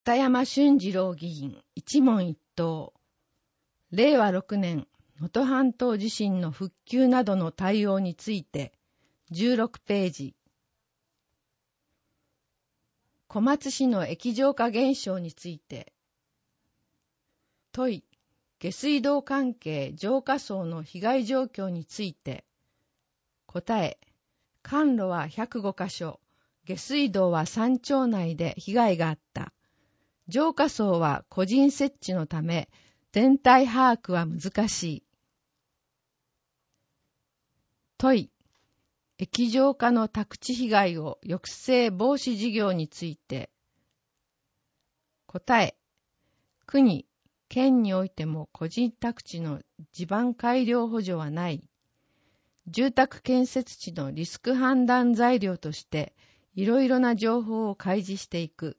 北山俊次郎議員一問一答。令和6年、能登半島地震の復旧などの対応について、16ページ。小松市の液状化現象について。問い、下水道関係浄化槽の被害状況について。答え、管路は105カ所、下水道は3町内で被害があった。浄化槽は個人設置のため、全体把握は難しい。問い、液状化の宅地被害を抑制防止事業について。答え、国、県においても個人宅地の地盤改良補助はない。住宅建設地のリスク判断材料として、いろいろな情報を開示していく。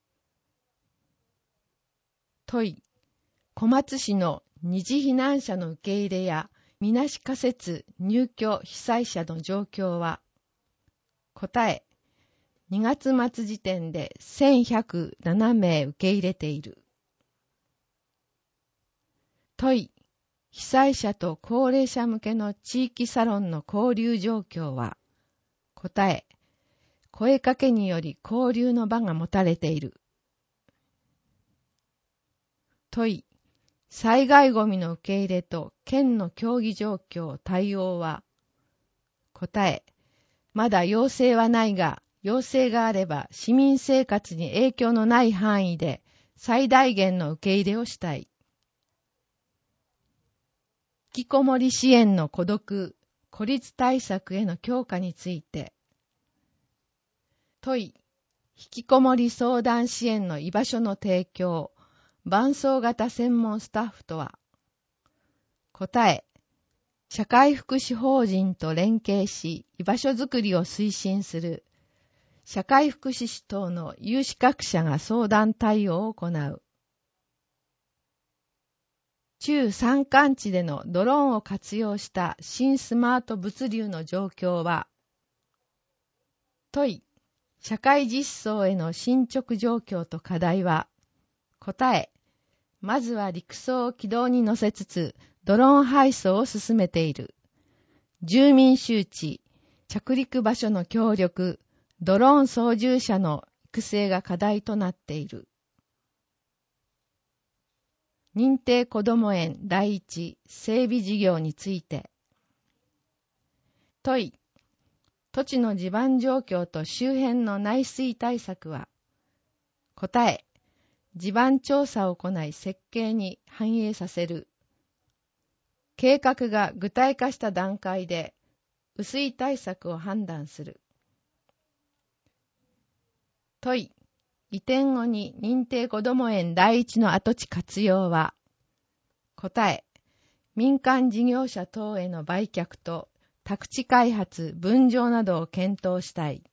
問い、小松市の二次避難者の受け入れやみなし仮設入居被災者の状況は。答え、2月末時点で1107名受け入れている。問い、被災者と高齢者向けの地域サロンの交流状況は。答え、声かけにより交流の場が持たれている。問い、災害ごみの受け入れと県の協議状況対応は。答え、まだ要請はないが、要請があれば市民生活に影響のない範囲で最大限の受け入れをしたい。引きこもり支援の孤独・孤立対策への強化について。問い、引きこもり相談支援の居場所の提供、伴走型専門スタッフとは。答え、社会福祉法人と連携し、居場所づくりを推進する、社会福祉士等の有資格者が相談対応を行う。中山間地でのドローンを活用した新スマート物流の状況は。問い、社会実装への進捗状況と課題は。答え、まずは陸送を軌道に乗せつつ、ドローン配送を進めている。住民周知、着陸場所の協力、ドローン操縦者の育成が課題となっている。認定こども園第一整備事業について。問い、土地の地盤状況と周辺の内水対策は。答え、地盤調査を行い設計に反映させる。計画が具体化した段階で雨水対策を判断する。問い、移転後に認定こども園第一の跡地活用は。答え、民間事業者等への売却と宅地開発・分譲などを検討したい。